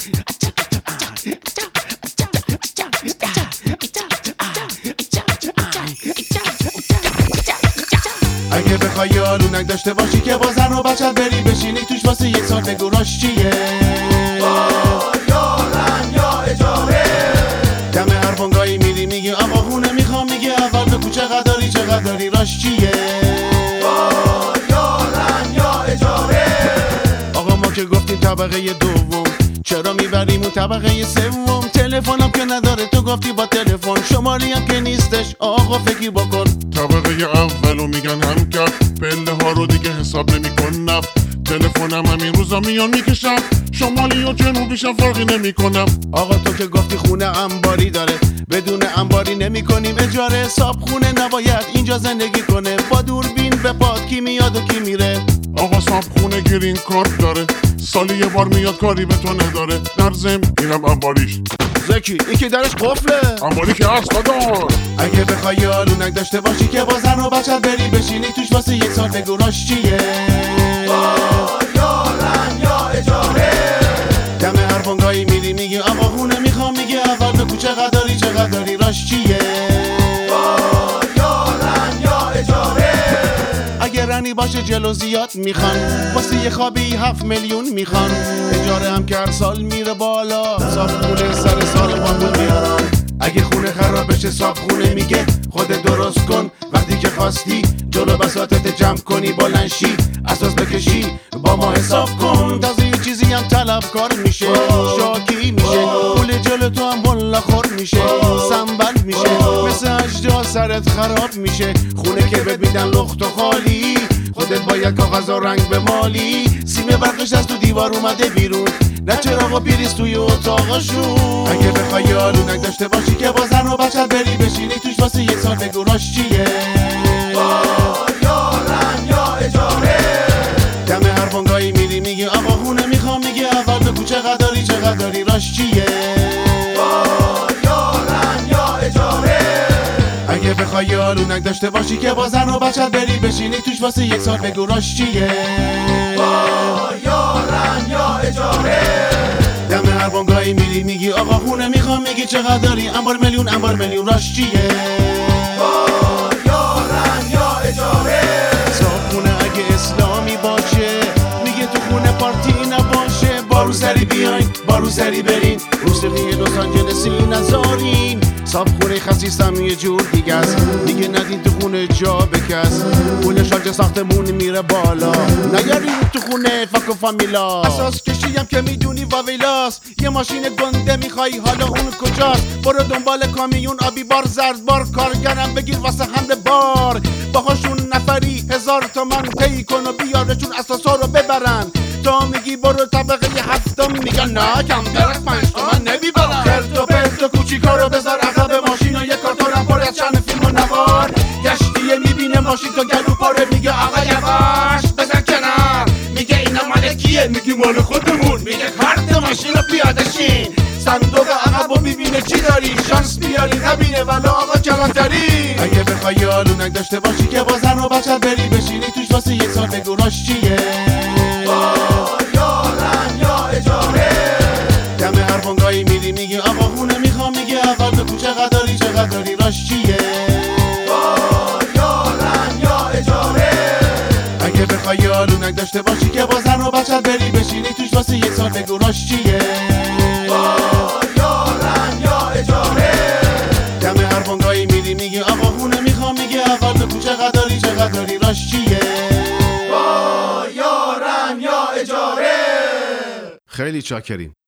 اگه بخوای یارونک داشته باشی که با زن و بچت بری بشینی توش واسه یک سال بگو راش چیه؟ یارن یا اجاره. دم هر بنگاهی میری میگی آقا خونه میخوام، میگی اول بگو چقدر داری راش چیه؟ یارن یا اجاره. آقا ما که گفتیم طبقه دوم، چرا میبریم اون طبقه سوم؟ تلفنم که نداره تو گفتی با تلفن، شماری هم که نیستش آقا فکری بکن. طبقه اولو میگن هم کرد، پله ها رو دیگه حساب نمی‌کنم، نفت تلفنم همین روزا میان میکشم، شمالی و جنوبیشم فرقی نمی‌کنم. آقا تو که گفتی خونه انباری داره، بدون انباری نمی‌کنیم اجاره، صاحب خونه نباید اینجا زندگی کنه، با دوربین به پاد کی میاد و کی میره. آقا صاحب خونه گرین کارت داره، سالی یه بار میاد کاری به تو نداره، در ضمن اینم انباریش. زکی این که درش قفله، انباری که هست دادار. اگه بخوای یارونک داشته باشی که با زن و بچت بری بشینی توش واسه یک سال بگو راش چیه؟ یارن یا اجاره. دم هر بنگاهی میری میگی آقا خونه میخوام، میگی اول بگو چقدر داری راش چیه؟ یارن یا اجاره. اگه رنی باشه جلو زیاد میخوان، واسه یه خوابی 7 میلیون میخوان، اجاره هم که هر سال میره بالا، صاحب خونه سر سال با پول میارن. اگه خونه خراب بشه صاحب خونه میگه خودت درست کن، وقتی که خواستی جلو بساطت جمع کنی بلند شی، اساس بکشی با ما حساب کن. تازه یه چیزی هم طلبکار میشه، شاکی میشه، پول جلو تو هم بلا خور میشه، سنبل میشه، مثل اجدا سرت خراب میشه، خونه که بهت میدن لخت و خالی، خودت باید کاغذ و رنگ به مالی، سیم برقش از تو دیوار اومده بیرون، نه چراغ و پریز توی اتاقشون. اگه بخوای یارونک داشته باشی که با زن و بچت بری بشینی توش واسه یک سال بگو راش چیه؟ یارن یا اجاره. دم هر بنگاهی میری میگی آقا خونه میخوام، میگی اول بگو چقدر داری راش چیه؟ یارن یا اجاره. اگه بخوای یارونک داشته باشی که با زن و بچت بری بشینی توش واسه یک سال بگو راش چیه؟ یارن یا اجاره. دم هر بنگاهی میری میگی آقا خونه میخوام، میگی چقدری؟ انبار میلیون راش چیه؟ یارن یا اجاره. صاحب خونه اگه اسلامی باشه میگه تو خونه پارتی نباشه، بارو سری بیاین بارو سری برین، موسیقی لس آنجلسی نذارین، صاحب خونه خسیسم یه جور دیگه است، دیگه ندین تو خونه جا بکس، پول شارژ ساختمون میره بالا، نیارین تو خونه فک و فامیلا، اساس کشیم که میدونی واویلاست، یه ماشین گنده میخوای حالا اون کجاست، برو دنبال کامیون آبی بار زرد بار، کارگرم بگیر واسه حمل بار، باهاشون نفری 1000 تومن پی کن و بیارشون اساسا رو ببرن، تا میگی برو طبقه 7 میگن نه کمتر از 5 تومن نمیبرن، خرد و پرت و کوچیکا رو بذار عقب ماشین و یه کارتونم پر از چند فیلم و نوار، گشتیه میبینه ماشین تو گلو پاره، میگه آقا یواش بزن کنار، میگه اینا مال کیه؟ میگی مال خودمون، میگه کارت ماشین رو پیاده شین، صندوق عقب و میبینه چی داری، شانس بیاری نبینه ولی آقا کلانتری. اگه بخوای یارونک داشته باشی که با زن و بچت بری بشینی توش واسه یک سال بگو راش چیه؟ یارن یا اجاره. دم هر بنگاهی میری میگی آقا خونه میخوام، میگی اول بگو چقدری راش چیه؟ یارن یا اجاره. اگه بخوای یارونک داشته باشی که با زن و بچت بری بشینی توش واسه یک سال بگو راش چیه؟ یارن یا اجاره. دم هر بنگاهی میری میگی آقا خونه میخوام، میگی اول بگو چقدری راش چیه؟ یارن یا اجاره. خیلی چاکریم.